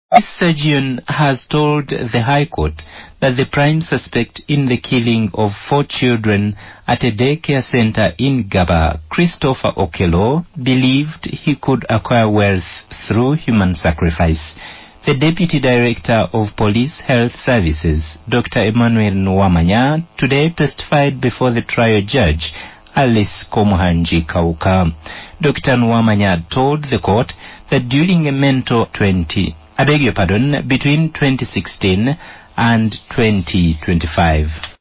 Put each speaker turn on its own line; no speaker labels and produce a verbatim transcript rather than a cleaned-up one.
This surgeon has told the High Court that the prime suspect in the killing of four children at a daycare center in Gaba, Christopher Okello, believed he could acquire wealth through human sacrifice. The Deputy Director of Police Health Services, Doctor Emmanuel Nwamanya, today testified before the trial judge, Alice Komuhanji Kauka. Doctor Nwamanya told the court that during a mentor twenty, I beg your pardon, between twenty sixteen and twenty twenty-five.